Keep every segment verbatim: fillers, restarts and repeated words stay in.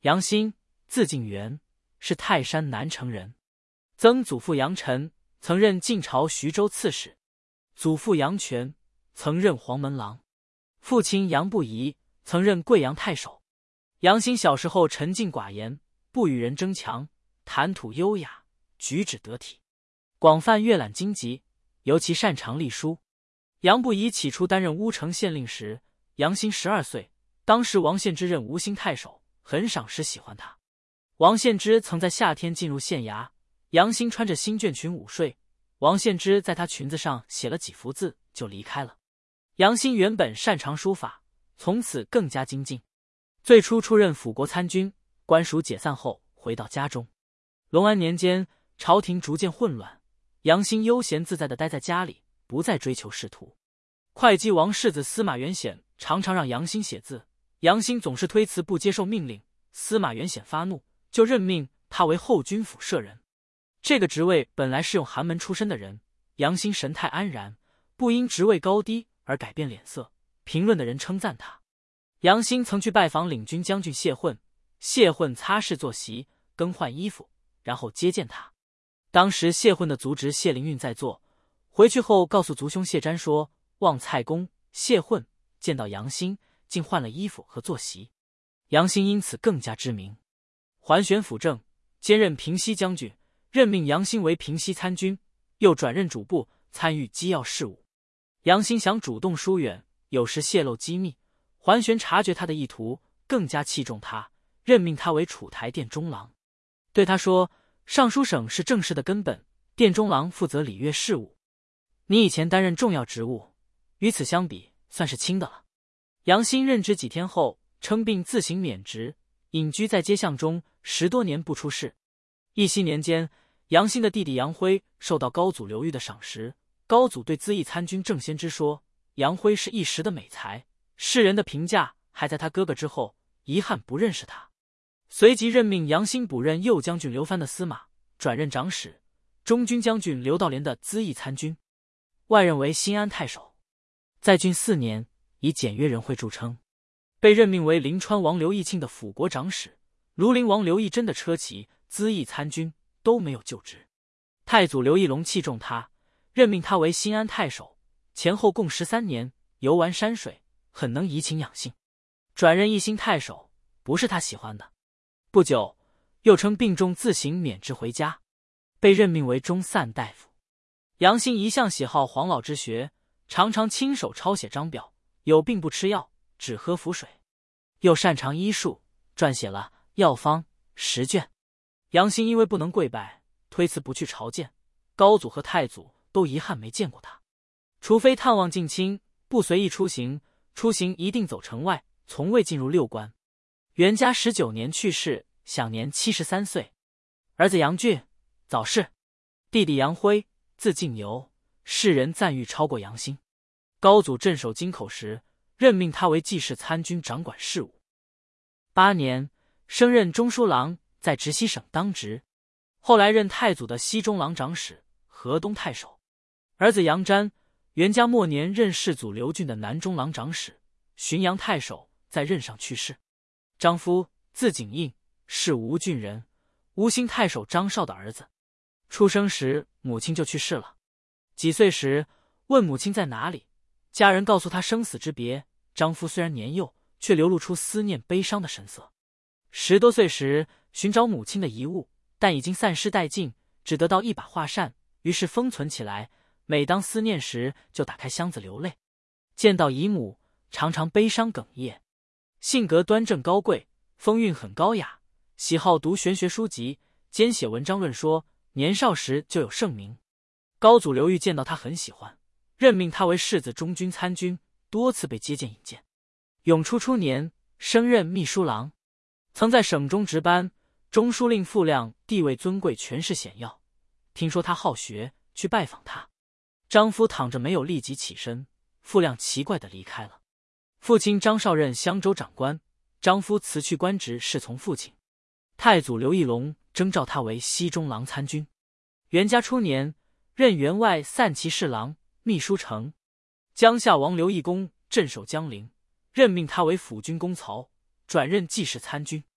杨欣，字敬元，是泰山南城人。曾祖父杨晨曾任晋朝徐州刺史，祖父杨权曾任黄门郎，父亲杨不疑曾任贵阳太守。杨欣小时候沉静寡言，不与人争强，谈吐优雅，举止得体，广泛阅览经籍，尤其擅长隶书。杨不疑起初担任乌城县令时，杨欣十二岁，当时王献之任吴兴太守，很赏识喜欢他。王献之曾在夏天进入县衙，杨欣穿着新绢裙午睡，王献之在他裙子上写了几幅字就离开了。杨欣原本擅长书法，从此更加精进。最初出任辅国参军，官署解散后回到家中。隆安年间，朝廷逐渐混乱，杨欣悠闲自在地待在家里，不再追求仕途。会稽王世子司马元显常常让杨欣写字，杨欣总是推辞不接受命令，司马元显发怒，就任命他为后军府舍人。这个职位本来是用寒门出身的人，杨欣神态安然，不因职位高低而改变脸色。评论的人称赞他。杨欣曾去拜访领军将军谢混，谢混擦拭坐席，更换衣服，然后接见他。当时谢混的族侄谢灵运在座，回去后告诉族兄谢瞻说，望蔡公谢混见到杨欣，竟换了衣服和坐席。杨欣因此更加知名。桓玄辅政，兼任平西将军，任命杨欣为平西参军，又转任主簿，参与机要事务。杨欣想主动疏远，有时泄露机密，桓玄察觉他的意图，更加器重他，任命他为楚台殿中郎。对他说，尚书省是政事的根本，殿中郎负责礼乐事务。你以前担任重要职务，与此相比算是轻的了。杨欣任职几天后称病自行免职，隐居在街巷中，十多年不出仕。义熙年间，杨欣的弟弟杨辉受到高祖刘裕的赏识，高祖对资议参军郑先知说，杨辉是一时的美才，世人的评价还在他哥哥之后，遗憾不认识他。随即任命杨欣补任右将军刘藩的司马，转任长史，中军将军刘道廉的资议参军，外任为新安太守。在郡四年，以简约仁惠著称。被任命为临川王刘义庆的辅国长史，庐陵王刘义珍的车骑、资议参军都没有就职。太祖刘义隆器重他，任命他为新安太守，前后共十三年，游玩山水，很能怡情养性。转任义兴太守，不是他喜欢的。不久，又称病重自行免职回家，被任命为中散大夫。杨欣一向喜好黄老之学，常常亲手抄写章表，有病不吃药，只喝符水，又擅长医术，撰写了药方十卷。杨欣因为不能跪拜，推辞不去朝见，高祖和太祖都遗憾没见过他。除非探望近亲，不随意出行，出行一定走城外，从未进入六关。元嘉十九年去世，享年七十三岁。儿子杨俊早逝，弟弟杨辉字敬由，世人赞誉超过杨欣。高祖镇守京口时，任命他为记事参军，掌管事务。八年，升任中书郎，在直西省当职，后来任太祖的西中郎长史、河东太守。儿子杨瞻，元嘉末年任世祖刘俊的南中郎长史、浔阳太守，在任上去世。张夫字景应，是吴郡人，吴兴太守张绍的儿子。出生时母亲就去世了，几岁时问母亲在哪里，家人告诉他生死之别。张夫虽然年幼，却流露出思念悲伤的神色。十多岁时寻找母亲的遗物，但已经散失殆尽，只得到一把画扇，于是封存起来，每当思念时就打开箱子流泪。见到姨母，常常悲伤哽咽。性格端正高贵，风韵很高雅，喜好读玄学书籍，兼写文章论说，年少时就有盛名。高祖刘裕见到他很喜欢，任命他为世子中军参军，多次被接见引荐。永初初年，升任秘书郎，曾在省中值班。中书令傅亮地位尊贵，权势显要，听说他好学，去拜访他。张夫躺着没有立即起身，傅亮奇怪地离开了。父亲张绍任襄州长官，张夫辞去官职，侍从父亲。太祖刘义隆征召他为西中郎参军。元嘉初年，任员外散骑侍郎、秘书丞。江夏王刘义恭镇守江陵，任命他为辅军公曹，转任记事参军。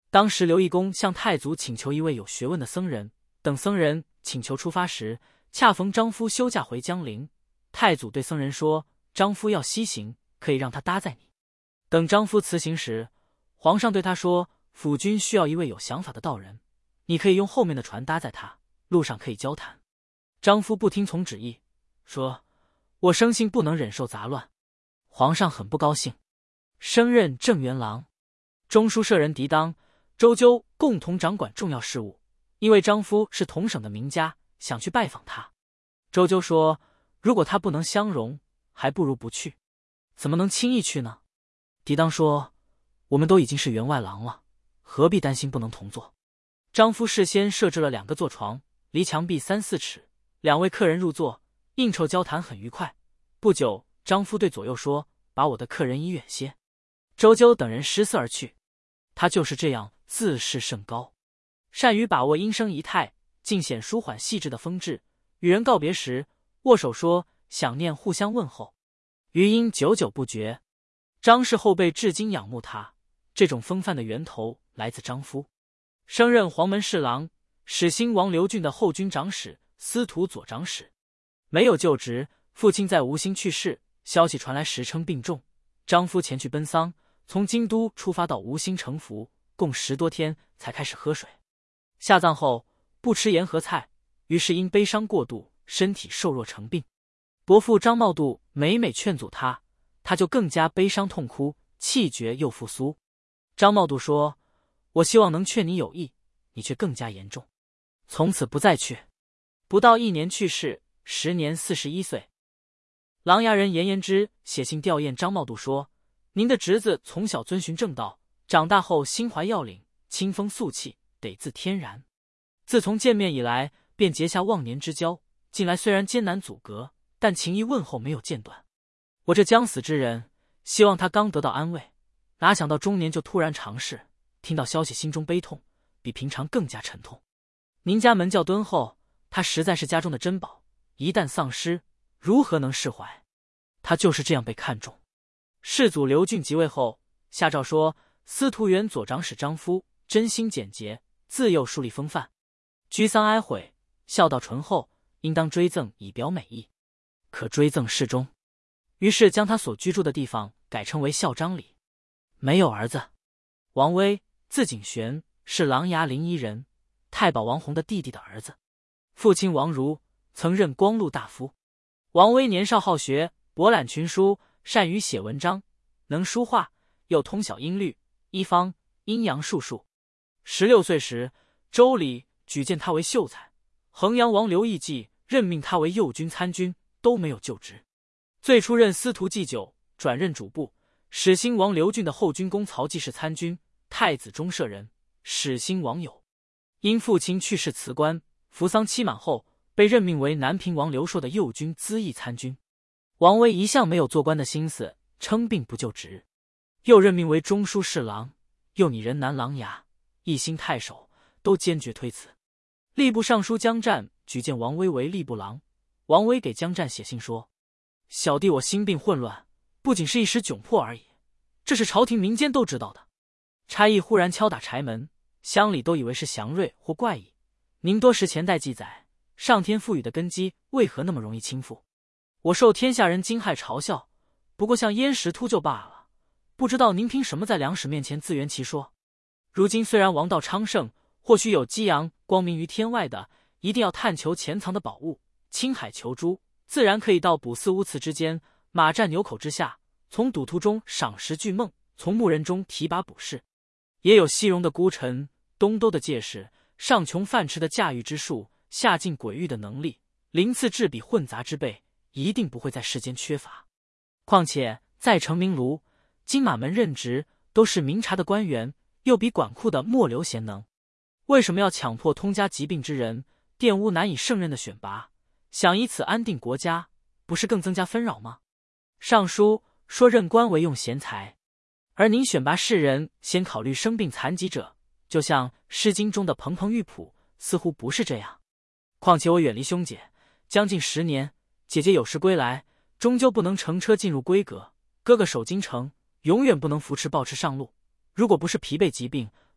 当时刘义公向太祖请求一位有学问的僧人，等僧人请求出发时，恰逢张夫休假回江陵。太祖对僧人说：“张夫要西行，可以让他搭载你。”等张夫辞行时，皇上对他说：“辅君需要一位有想法的道人，你可以用后面的船搭载他，路上可以交谈。”张夫不听从旨意，说：“我生性不能忍受杂乱。”皇上很不高兴，升任正元郎。中书舍人狄当、周究共同掌管重要事务，因为张夫是同省的名家，想去拜访他。周究说：“如果他不能相容，还不如不去。怎么能轻易去呢？”狄当说：“我们都已经是员外郎了，何必担心不能同坐？”张夫事先设置了两个坐床，离墙壁三四尺，两位客人入座，应酬交谈很愉快。不久，张夫对左右说：“把我的客人移远些。”周究等人失色而去。他就是这样自视甚高，善于把握音声仪态，尽显舒缓细致的风致。与人告别时，握手说想念，互相问候，余音久久不绝。张氏后辈至今仰慕他，这种风范的源头来自张夫。升任黄门侍郎，始兴王刘俊的后军长史、司徒左长史。没有就职，父亲在吴兴去世，消息传来时称病重，张夫前去奔丧。从京都出发到吴兴城服，共十多天才开始喝水。下葬后不吃盐和菜，于是因悲伤过度，身体瘦弱成病。伯父张茂度每每劝阻他，他就更加悲伤痛哭，气绝又复苏。张茂度说：“我希望能劝你有益，你却更加严重。”从此不再去。不到一年去世，时年四十一岁。琅琊人严延之写信吊唁张茂度说：“您的侄子从小遵循正道，长大后心怀要领，清风肃气，得自天然。自从见面以来，便结下忘年之交。近来虽然艰难阻隔，但情谊问候没有间断。我这将死之人，希望他刚得到安慰，哪想到中年就突然长逝，听到消息心中悲痛，比平常更加沉痛。您家门教敦厚，他实在是家中的珍宝，一旦丧失，如何能释怀？他就是这样被看重。”世祖刘俊即位后，下诏说：“司徒员左长史张夫真心简洁，自幼树立风范，居丧哀悔，孝道醇厚，应当追赠以表美意，可追赠侍中。”于是将他所居住的地方改称为孝章里。没有儿子。王威，字景玄，是琅琊临沂人，太保王弘的弟弟的儿子。父亲王儒曾任光禄大夫。王威年少好学，博览群书，善于写文章，能书画，又通晓音律、医方、阴阳术数。十六岁时，周礼举荐他为秀才，衡阳王刘义季任命他为右军参军，都没有就职。最初任司徒祭酒，转任主簿。始兴王刘俊的后军公曹季是参军，太子中舍人，始兴王友。因父亲去世辞官，服丧期满后，被任命为南平王刘硕的右军资议参军。王威一向没有做官的心思，称病不就职，又任命为中书侍郎，又拟人南琅琊、一兴太守，都坚决推辞。吏部尚书江湛举荐王威为吏部郎，王威给江湛写信说：“小弟我心病混乱，不仅是一时窘迫而已，这是朝廷民间都知道的。差役忽然敲打柴门，乡里都以为是祥瑞或怪异。您多时前代记载，上天赋予的根基为何那么容易倾覆？我受天下人惊骇嘲笑，不过像焉识秃鹫罢了。不知道您凭什么在良史面前自圆其说？如今虽然王道昌盛，或许有激扬光明于天外的，一定要探求潜藏的宝物，青海求珠，自然可以到卜寺乌祠之间，马占牛口之下，从赌徒中赏识巨梦，从牧人中提拔卜士。也有西戎的孤臣，东周的介士，上穷范池的驾驭之术，下尽鬼域的能力，鳞次栉比混杂之辈，一定不会在世间缺乏。况且在成名庐、金马门任职，都是明察的官员，又比管库的末流贤能。为什么要强迫通家疾病之人，玷污难以胜任的选拔，想以此安定国家，不是更增加纷扰吗？上书说任官为用贤才，而您选拔士人先考虑生病残疾者，就像《诗经》中的彭彭玉璞，似乎不是这样。况且我远离兄姐将近十年，姐姐有时归来，终究不能乘车进入闺阁，哥哥守京城，永远不能扶持抱持上路。如果不是疲惫疾病，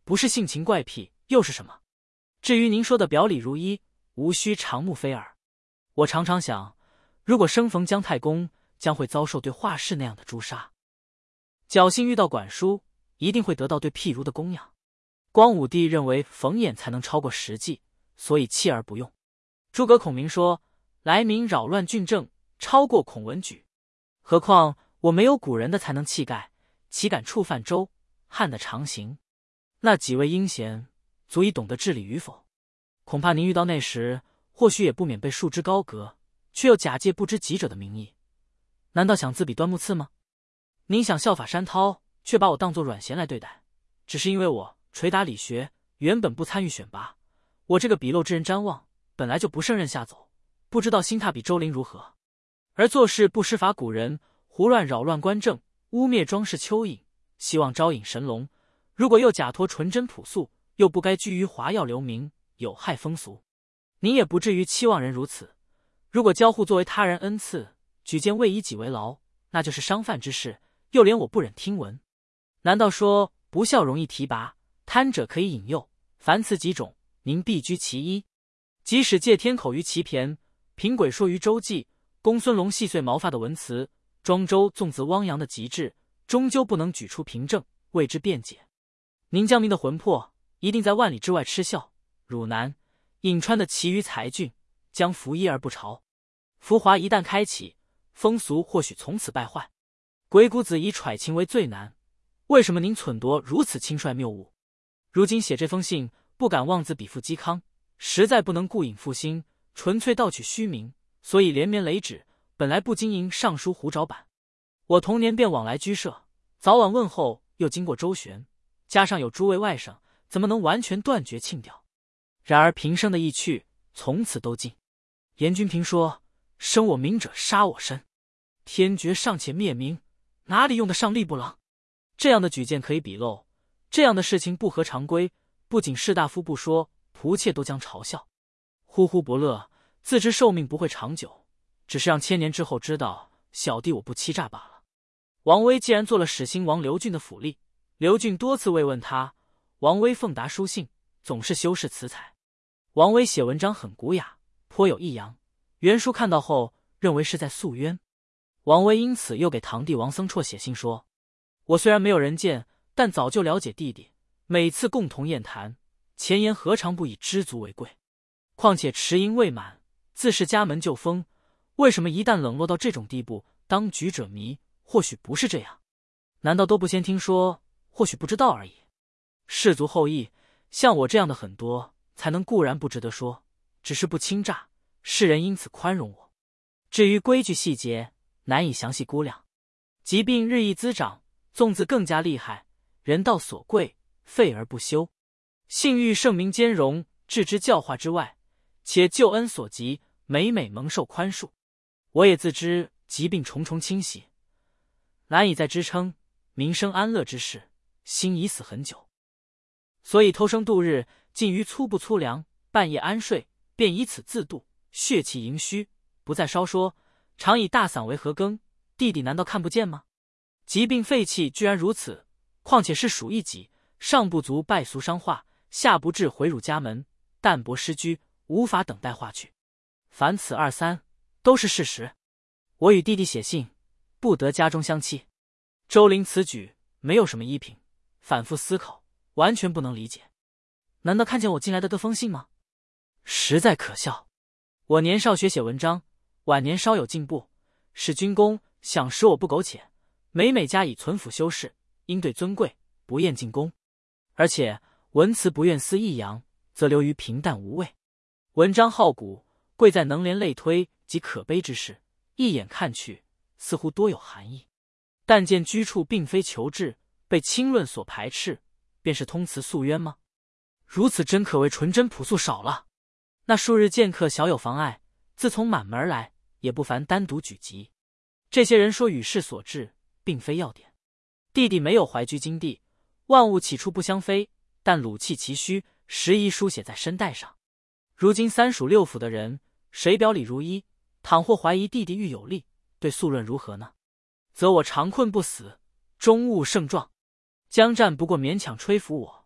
不是性情怪癖又是什么？至于您说的表里如一，无需长目非耳。我常常想，如果生逢姜太公，将会遭受对华氏那样的诛杀。侥幸遇到管叔，一定会得到对譬如的供养。光武帝认为冯衍才能超过实际，所以弃而不用。诸葛孔明说，来民扰乱郡政，超过孔文举。何况我没有古人的才能气概，岂敢触犯周汉的常刑？那几位英贤足以懂得治理与否？恐怕您遇到那时，或许也不免被束之高阁，却又假借不知己者的名义，难道想自比端木赐吗？您想效法山涛，却把我当作软贤来对待，只是因为我捶打理学，原本不参与选拔。我这个鄙陋之人瞻望，本来就不胜任下走，不知道心态比周林如何。而做事不施法古人，胡乱扰乱官政，污蔑庄氏蚯蚓，希望招引神龙。如果又假托纯真朴素，又不该居于华耀留名，有害风俗。您也不至于期望人如此。如果交互作为他人恩赐，举荐未以己为劳，那就是商贩之事，又连我不忍听闻。难道说不孝容易提拔，贪者可以引诱？凡此几种，您必居其一。即使借天口于其骈，凭鬼说于周记，公孙龙细碎毛发的文辞，庄周纵自汪洋的极致，终究不能举出凭证为之辩解。您江民的魂魄一定在万里之外嗤笑。汝南、颍川的其余才俊将服一而不朝。浮华一旦开启，风俗或许从此败坏。鬼谷子以揣情为最难，为什么您忖度如此轻率谬误？如今写这封信，不敢妄自比附嵇康，实在不能顾影复兴，纯粹盗取虚名，所以连绵累纸。本来不经营尚书胡找板，我童年便往来居舍，早晚问候又经过周旋，加上有诸位外甥，怎么能完全断绝庆调？然而平生的意趣，从此都尽。严君平说，生我明者杀我身，天绝尚且灭明，哪里用得上吏部郎？这样的举荐可以笔漏，这样的事情不合常规，不仅士大夫不说，仆妾都将嘲笑。呼呼伯乐，自知寿命不会长久，只是让千年之后知道小弟我不欺诈罢了。王威既然做了始兴王刘俊的府吏，刘俊多次慰问他，王威奉达书信，总是修饰辞采。王威写文章很古雅，颇有抑扬。袁叔看到后认为是在诉冤，王威因此又给堂弟王僧绰写信说，我虽然没有人见，但早就了解弟弟，每次共同宴谈，前言何尝不以知足为贵？况且迟盈未满，自是家门旧风，为什么一旦冷落到这种地步，当局者迷？或许不是这样，难道都不先听说？或许不知道而已。士族后裔，像我这样的很多，才能固然不值得说，只是不倾诈，世人因此宽容我。至于规矩细节，难以详细估量。疾病日益滋长，粽子更加厉害，人道所贵，废而不休。性欲圣明兼容，置之教化之外，且救恩所及，每每蒙受宽恕。我也自知疾病重重侵袭，难以再支撑民生安乐之事，心已死很久，所以偷生度日，近于粗不粗粮，半夜安睡，便以此自度，血气盈虚，不再稍说，常以大嗓为何更？弟弟难道看不见吗？疾病废气居然如此，况且是属一己，上不足败俗伤化，下不至毁辱家门，淡泊失居，无法等待化去。凡此二三，都是事实。我与弟弟写信，不得家中相欺。周林此举没有什么依凭，反复思考，完全不能理解。难道看见我进来的这封信吗？实在可笑。我年少学写文章，晚年稍有进步，使君公想使我不苟且，每每加以存抚修饰，应对尊贵，不厌进攻。而且文辞不愿思抑扬，则流于平淡无味。文章好古，贵在能连类推及可悲之事，一眼看去似乎多有含义。但见居处并非求治，被轻论所排斥，便是通辞诉冤吗？如此真可谓纯真朴素少了。那数日见客小有妨碍，自从满门来，也不凡单独举及。这些人说与世所致，并非要点。弟弟没有怀居金地，万物起初不相非，但鲁气其虚，实宜书写在身带上。如今三属六府的人，谁表里如一？倘或怀疑弟弟愈有力，对诉论如何呢？则我长困不死，终悟胜状。江战不过勉强吹服我，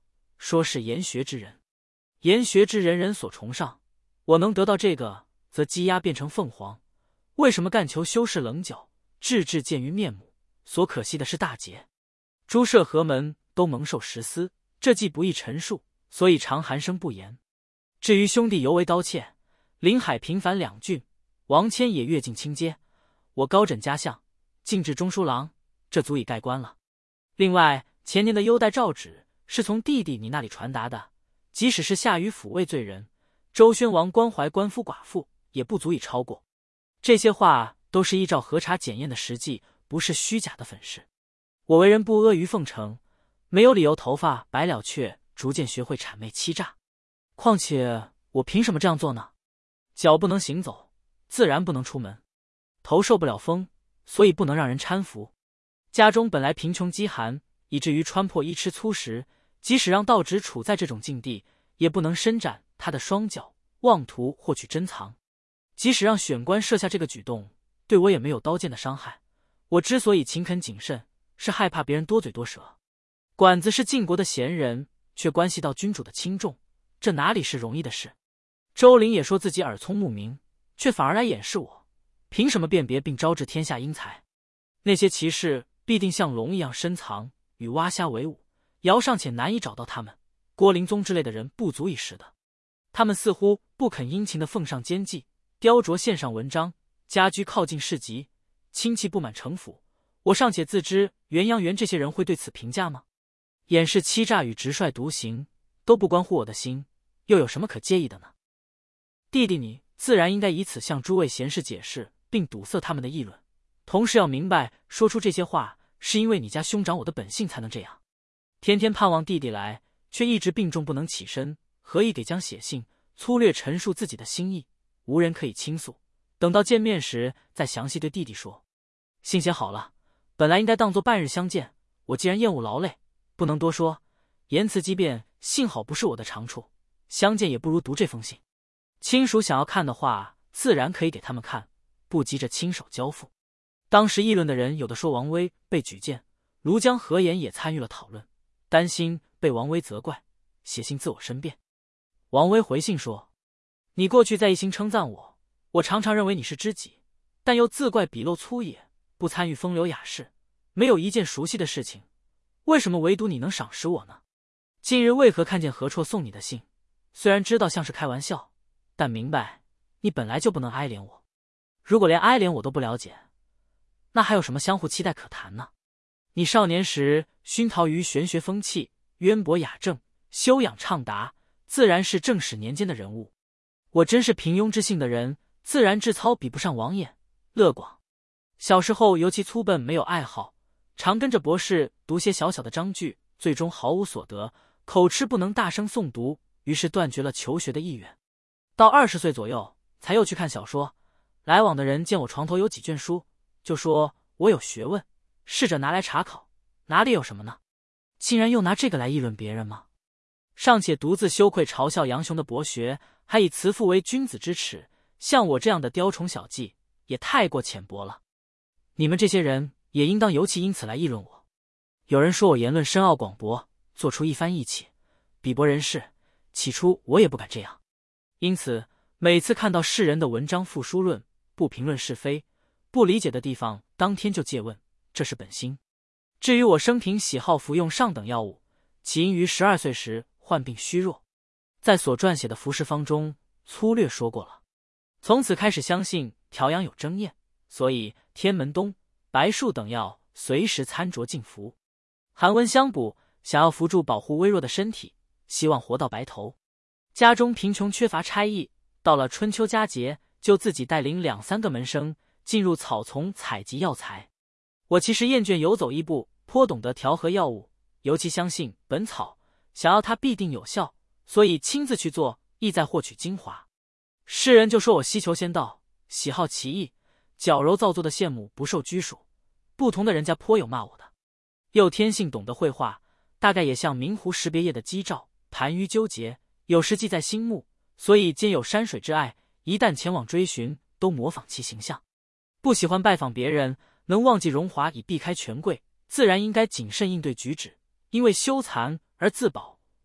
说是研学之人。研学之人人所崇尚，我能得到这个，则鸡鸭变成凤凰。为什么干求修饰棱角，志志见于面目？所可惜的是大节。诸舍何门都蒙受时思，这既不易陈述，所以常寒声不言。至于兄弟尤为刀切，临海平凡两郡，王谦也越境清阶，我高枕家相，进至中书郎，这足以盖棺了。另外，前年的优待诏旨是从弟弟你那里传达的，即使是下于抚慰罪人，周宣王关怀官夫寡妇，也不足以超过。这些话都是依照核查检验的实际，不是虚假的粉饰。我为人不阿谀奉承，没有理由头发白了却逐渐学会谄媚欺诈。况且我凭什么这样做呢？脚不能行走，自然不能出门；头受不了风，所以不能让人搀扶。家中本来贫穷饥寒，以至于穿破衣吃粗食，即使让道直处在这种境地，也不能伸展他的双脚，妄图获取珍藏。即使让选官设下这个举动，对我也没有刀剑的伤害。我之所以勤恳谨慎，是害怕别人多嘴多舌。管子是晋国的贤人，却关系到君主的轻重，这哪里是容易的事？周林也说自己耳聪目明，却反而来掩饰我，凭什么辨别并招致天下英才？那些骑士必定像龙一样深藏，与蛙虾为伍，遥尚且难以找到他们。郭灵宗之类的人不足以识的。他们似乎不肯殷勤地奉上奸计，雕琢线上文章，家居靠近市集，亲戚不满城府。我尚且自知元阳园这些人会对此评价吗？掩饰欺诈与直率独行都不关乎我的心，又有什么可介意的呢？弟弟你自然应该以此向诸位贤士解释，并堵塞他们的议论。同时要明白，说出这些话是因为你家兄长我的本性才能这样。天天盼望弟弟来，却一直病重不能起身，何以给将写信粗略陈述自己的心意，无人可以倾诉，等到见面时再详细对弟弟说。信写好了，本来应该当作半日相见，我既然厌恶劳累，不能多说，言辞激辩，幸好不是我的长处，相见也不如读这封信。亲属想要看的话，自然可以给他们看，不急着亲手交付。当时议论的人有的说王威被举荐，庐江何言也参与了讨论，担心被王威责怪，写信自我申辩。王威回信说，你过去在一心称赞我，我常常认为你是知己，但又自怪笔漏粗野，不参与风流雅事，没有一件熟悉的事情，为什么唯独你能赏识我呢？近日为何看见何绰送你的信，虽然知道像是开玩笑，但明白你本来就不能哀怜我。如果连哀怜我都不了解，那还有什么相互期待可谈呢？你少年时熏陶于玄学风气，渊博雅正，修养畅达，自然是正史年间的人物。我真是平庸之性的人，自然志操比不上王衍、乐广。小时候尤其粗笨，没有爱好，常跟着博士读些小小的章句，最终毫无所得，口吃不能大声诵读，于是断绝了求学的意愿。到二十岁左右，才又去看小说。来往的人见我床头有几卷书，就说我有学问，试着拿来查考，哪里有什么呢？竟然又拿这个来议论别人吗？尚且独自羞愧嘲笑杨雄的博学，还以慈父为君子之耻，像我这样的雕虫小技，也太过浅薄了。你们这些人也应当尤其因此来议论我。有人说我言论深奥广博，做出一番义气，比驳人士，起初我也不敢这样。因此每次看到世人的文章附书论，不评论是非，不理解的地方当天就借问，这是本心。至于我生平喜好服用上等药物，起因于十二岁时患病虚弱，在所撰写的服食方中粗略说过了。从此开始相信调养有争验，所以天门冬、白术等药随时参酌进服，寒温相补，想要扶助保护微弱的身体，希望活到白头。家中贫穷缺乏差役，到了春秋佳节，就自己带领两三个门生进入草丛采集药材。我其实厌倦游走一步，颇懂得调和药物，尤其相信本草，想要它必定有效，所以亲自去做，意在获取精华。世人就说我希求仙道，喜好奇异，矫揉造作的羡慕不受拘束，不同的人家颇有骂我的。又天性懂得绘画，大概也像明湖识别页的机照，盘于纠结，有时记在心目，所以兼有山水之爱，一旦前往追寻，都模仿其形象。不喜欢拜访别人，能忘记荣华以避开权贵，自然应该谨慎应对举止，因为羞惭而自保，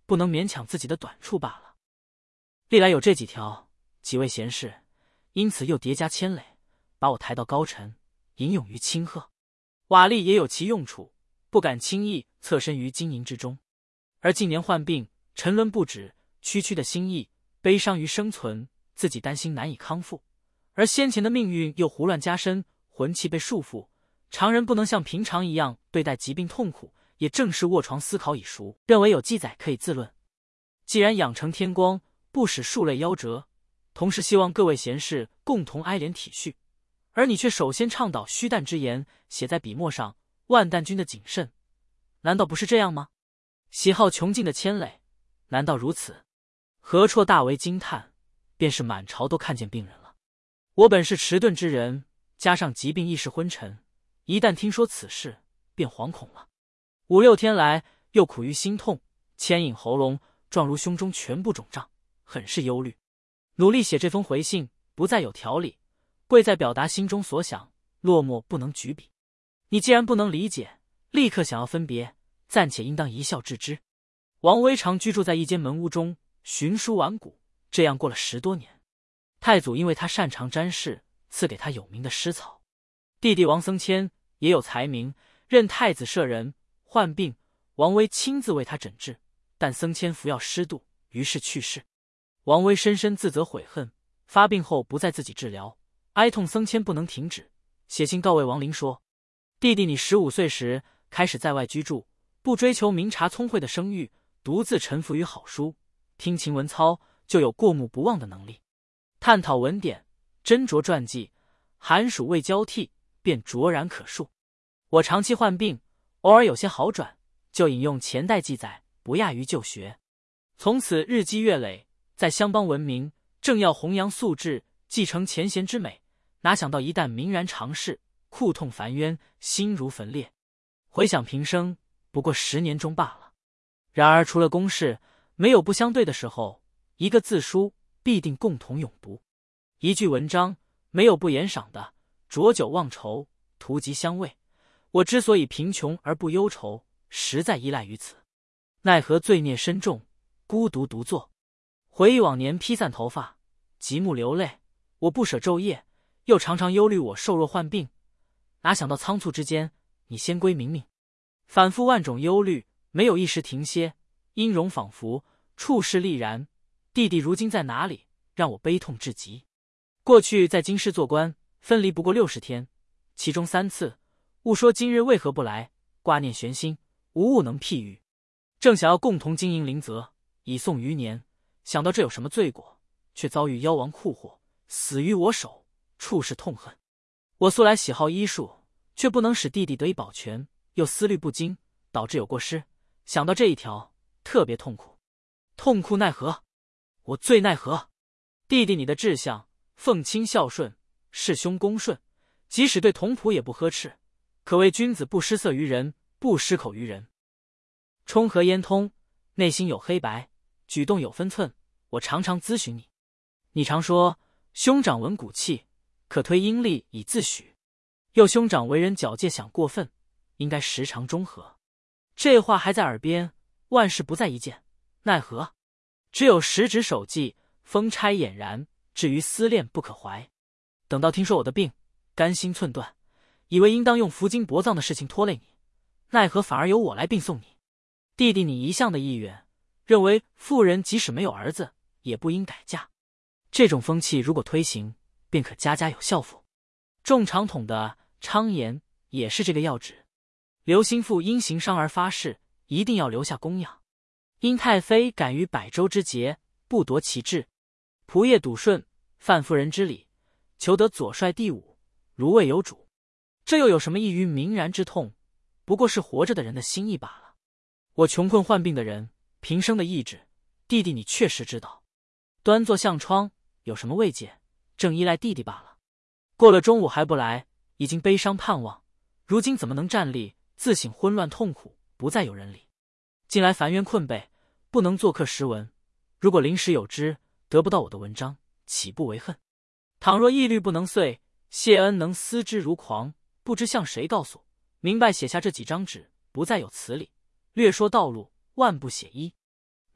不能勉强自己的短处罢了。历来有这几条，几位贤士因此又叠加牵累，把我抬到高尘，引勇于清鹤。瓦砾也有其用处，不敢轻易侧身于经营之中。而近年患病，沉沦不止，区区的心意，悲伤于生存，自己担心难以康复。而先前的命运又胡乱加深，魂气被束缚，常人不能像平常一样对待疾病痛苦，也正是卧床思考已熟，认为有记载可以自论。既然养成天光，不使数类夭折，同时希望各位贤士共同哀怜体恤，而你却首先倡导虚诞之言，写在笔墨上，万诞君的谨慎，难道不是这样吗？喜好穷尽的牵累，难道如此？何绰大为惊叹，便是满朝都看见病人了。我本是迟钝之人，加上疾病意识昏沉，一旦听说此事，便惶恐了。五六天来，又苦于心痛，牵引喉咙，状如胸中全部肿胀，很是忧虑。努力写这封回信，不再有条理，贵在表达心中所想，落寞不能举笔。你既然不能理解，立刻想要分别，暂且应当一笑置之。王威常居住在一间门屋中，寻书玩古，这样过了十多年。太祖因为他擅长占事，赐给他有名的诗草。弟弟王僧谦也有才名，任太子舍人，患病，王威亲自为他诊治，但僧谦服药失度，于是去世。王威深深自责悔恨，发病后不再自己治疗，哀痛僧谦不能停止，写信告慰王陵说：弟弟你十五岁时开始在外居住，不追求明察聪慧的声誉，独自臣服于好书，听琴文操，就有过目不忘的能力。探讨文典，斟酌传记，寒暑未交替，便卓然可述。我长期患病，偶尔有些好转，就引用前代记载，不亚于旧学。从此日积月累，在乡邦闻名，正要弘扬素质，继承前贤之美，哪想到一旦明然常事，库痛烦冤，心如焚裂。回想平生，不过十年中罢了。然而除了公事，没有不相对的时候，一个字书必定共同永读，一句文章没有不言赏的，浊酒忘愁，图及香味。我之所以贫穷而不忧愁，实在依赖于此。奈何罪孽深重，孤独独坐，回忆往年披散头发，极目流泪。我不舍昼夜，又常常忧虑我瘦弱患病，哪想到仓促之间，你先归冥冥。反复万种忧虑，没有一时停歇，音容仿佛，处事厉然。弟弟如今在哪里，让我悲痛至极。过去在京师做官，分离不过六十天，其中三次误说今日为何不来，挂念悬心，无物能譬喻。正想要共同经营灵泽，已送余年，想到这有什么罪过，却遭遇妖王酷祸，死于我手，处事痛恨。我素来喜好医术，却不能使弟弟得以保全，又思虑不精，导致有过失。想到这一条，特别痛苦。痛苦奈何？我最奈何？弟弟你的志向，奉亲孝顺，事兄恭顺，即使对童仆也不呵斥，可谓君子不失色于人，不失口于人。冲和焉通，内心有黑白，举动有分寸。我常常咨询你，你常说兄长文骨气，可推阴力以自诩，又兄长为人矫健想过分，应该时常中和。这话还在耳边，万事不在一见，奈何？只有十指手记，风差俨然，至于思恋不可怀。等到听说我的病，肝心寸断，以为应当用扶经薄葬的事情拖累你，奈何反而由我来并送你。弟弟你一向的意愿，认为妇人即使没有儿子，也不应改嫁。这种风气如果推行，便可家家有孝妇。重长统的昌言也是这个要旨。刘心腹因行伤而发誓，一定要留下供养。因太妃敢于百州之节，不夺其志。仆业笃顺，犯妇人之礼，求得左帅第五，如未有主。这又有什么异于明然之痛？不过是活着的人的心意罢了。我穷困患病的人，平生的意志，弟弟你确实知道。端坐向窗，有什么慰藉？正依赖弟弟罢了。过了中午还不来，已经悲伤盼望，如今怎么能站立？自省昏乱痛苦，不再有人理。近来烦冤困惫，不能做客时文。如果临时有之，得不到我的文章，岂不为恨？倘若义律不能遂，谢恩能思之如狂，不知向谁告诉。明白写下这几张纸，不再有词理，略说道路，万不写一。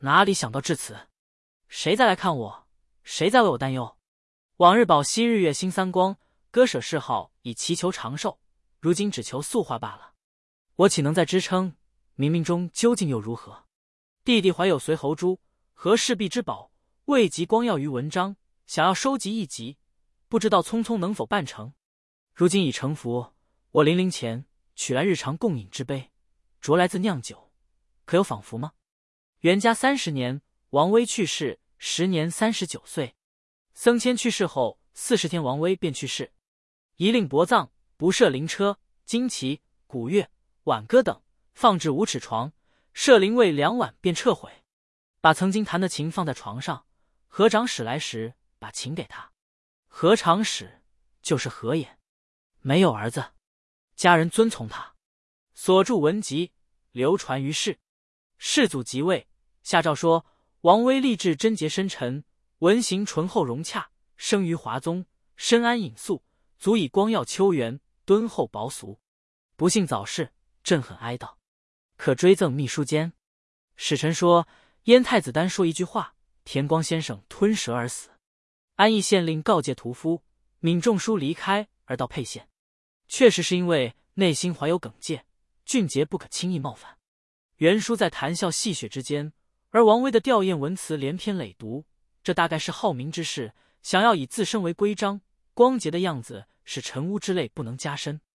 哪里想到至此？谁再来看我？谁再为我担忧？往日保昔日月星三光，割舍嗜好以祈求长寿，如今只求速化罢了。我岂能再支撑？冥冥中究竟又如何？弟弟怀有随侯珠，和氏璧之宝，未及光耀于文章，想要收集一集，不知道匆匆能否办成。如今已成福，我临灵前取来日常共饮之杯，酌来自酿酒，可有仿佛吗？元嘉三十年，王威去世，时年三十九岁。僧谦去世后四十天，王威便去世，一令薄葬，不设灵车、旌旗、鼓乐、挽歌等，放置五尺床，设灵位两晚便撤毁。把曾经弹的琴放在床上，何长史来时，把琴给他。何长史就是何衍，没有儿子，家人遵从他，所著文集流传于世。世祖即位，下诏说王威立志贞洁深沉，文行醇厚融洽，生于华宗，深谙隐素，足以光耀秋园，敦厚薄俗。不幸早逝，朕很哀悼，可追赠秘书监。使臣说燕太子单说一句话，田光先生吞舌而死。安邑县令告诫屠夫，闵仲书离开而到沛县，确实是因为内心怀有耿介，俊杰不可轻易冒犯。袁书在谈笑戏谑之间，而王威的吊唁文辞连篇累牍，这大概是好名之士，想要以自身为规章，光洁的样子使尘污之类不能加深。